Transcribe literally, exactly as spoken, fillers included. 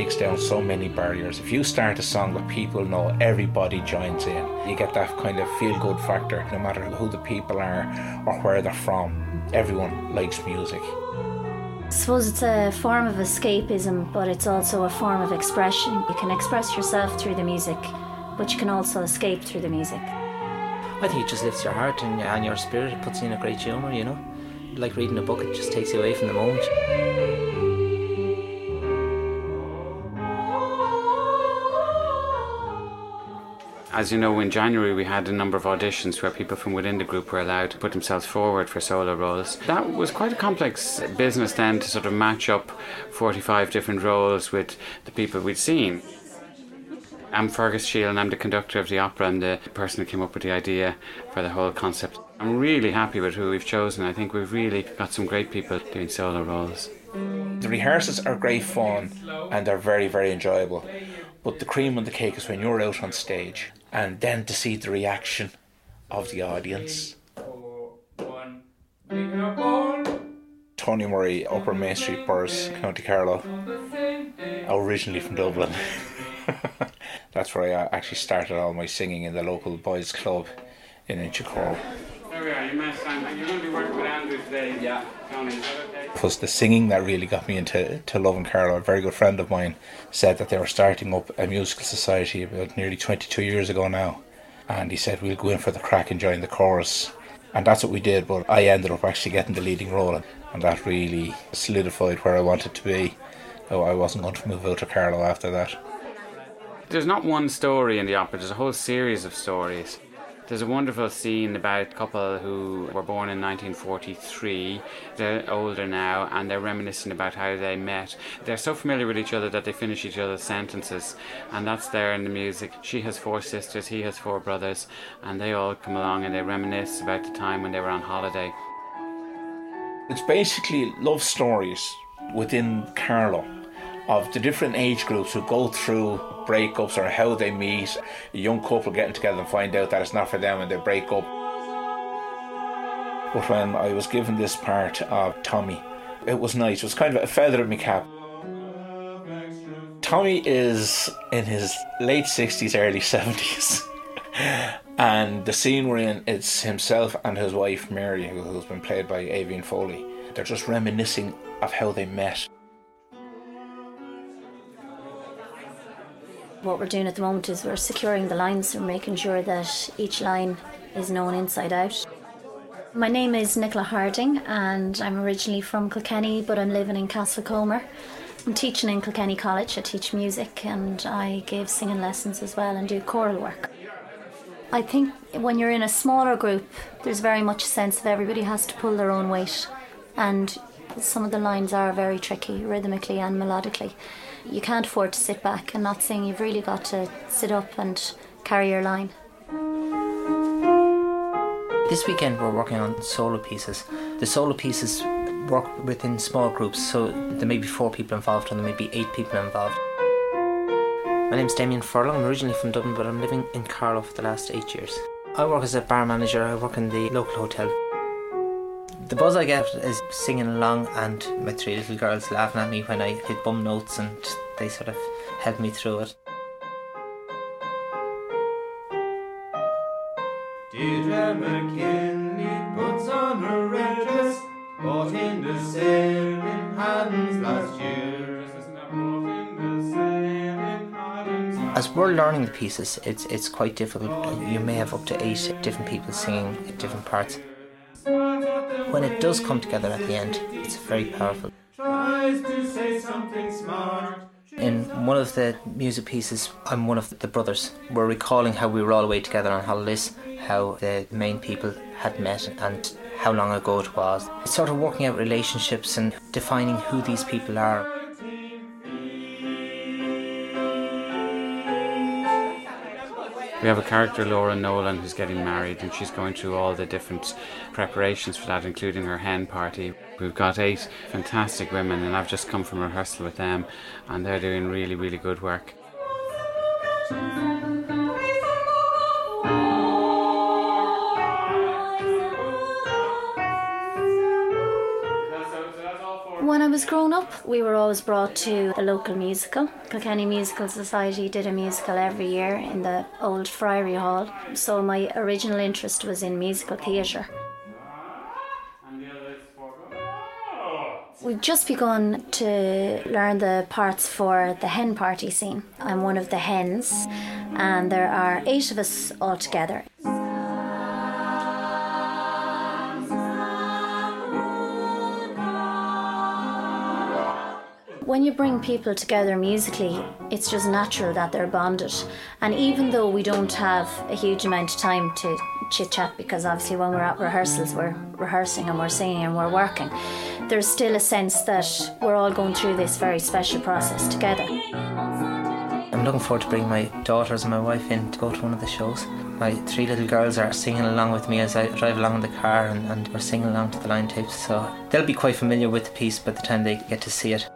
breaks down so many barriers. If you start a song that people know, everybody joins in. You get that kind of feel-good factor, no matter who the people are or where they're from. Everyone likes music. I suppose it's a form of escapism, but it's also a form of expression. You can express yourself through the music, but you can also escape through the music. I think it just lifts your heart and, and your spirit. It puts you in a great humour, you know. Like reading a book, it just takes you away from the moment. As you know, in January we had a number of auditions where people from within the group were allowed to put themselves forward for solo roles. That was quite a complex business then, to sort of match up forty-five different roles with the people we'd seen. I'm Fergus Shield and I'm the conductor of the opera and the person who came up with the idea for the whole concept. I'm really happy with who we've chosen. I think we've really got some great people doing solo roles. The rehearsals are great fun and they're very, very enjoyable. But the cream on the cake is when you're out on stage and then to see the reaction of the audience. Tony Murray, Upper Main Street Boroughs, County Carlow, originally from Dublin. That's where I actually started all my singing, in the local boys' club in Inchicore. There we are, you met Simon. You're going to be working with Andrew today. Yeah. Tony, is that okay? It was the singing that really got me into to loving Carlow. A very good friend of mine said that they were starting up a musical society about nearly twenty-two years ago now. And he said, we'll go in for the crack and join the chorus. And that's what we did, but I ended up actually getting the leading role. And that really solidified where I wanted to be. Oh, I wasn't going to move out of Carlow after that. There's not one story in the opera, there's a whole series of stories. There's a wonderful scene about a couple who were born in nineteen forty-three. They're older now and they're reminiscing about how they met. They're so familiar with each other that they finish each other's sentences, and that's there in the music. She has four sisters, he has four brothers, and they all come along and they reminisce about the time when they were on holiday. It's basically love stories within Carlow of the different age groups who go through breakups or how they meet, a young couple getting together and find out that it's not for them and they break up. But when I was given this part of Tommy, it was nice. It was kind of a feather in my cap. Tommy is in his late sixties, early seventies. And the scene we're in, it's himself and his wife Mary, who's been played by Avian Foley. They're just reminiscing of how they met. What we're doing at the moment is we're securing the lines. We're making sure that each line is known inside out. My name is Nicola Harding and I'm originally from Kilkenny, but I'm living in Castlecomer. I'm teaching in Kilkenny College. I teach music and I give singing lessons as well and do choral work. I think when you're in a smaller group, there's very much a sense of everybody has to pull their own weight, and some of the lines are very tricky rhythmically and melodically. You can't afford to sit back and not sing. You've really got to sit up and carry your line. This weekend we're working on solo pieces. The solo pieces work within small groups, so there may be four people involved and there may be eight people involved. My name's Damien Furlong. I'm originally from Dublin, but I'm living in Carlow for the last eight years. I work as a bar manager. I work in the local hotel. The buzz I get is singing along and my three little girls laughing at me when I hit bum notes, and they sort of help me through it. Deirdre McKinley puts on her red dress, bought in the sale in Haddon's last year. As we're learning the pieces, it's it's quite difficult. You may have up to eight different people singing at different parts. When it does come together at the end, it's very powerful. Tries to say something smart. In one of the music pieces, I'm one of the brothers. We're recalling how we were all away together on holidays, how the main people had met and how long ago it was. It's sort of working out relationships and defining who these people are. We have a character, Laura Nolan, who's getting married, and she's going through all the different preparations for that, including her hen party. We've got eight fantastic women, and I've just come from rehearsal with them, and they're doing really, really good work. When I'm was growing up, we were always brought to the local musical. Kilkenny Musical Society did a musical every year in the old Friary Hall. So my original interest was in musical theatre. We've just begun to learn the parts for the hen party scene. I'm one of the hens, and there are eight of us all together. When you bring people together musically, it's just natural that they're bonded. And even though we don't have a huge amount of time to chit-chat, because obviously when we're at rehearsals, we're rehearsing and we're singing and we're working, there's still a sense that we're all going through this very special process together. I'm looking forward to bringing my daughters and my wife in to go to one of the shows. My three little girls are singing along with me as I drive along in the car, and, and we're singing along to the line tapes, so they'll be quite familiar with the piece by the time they get to see it.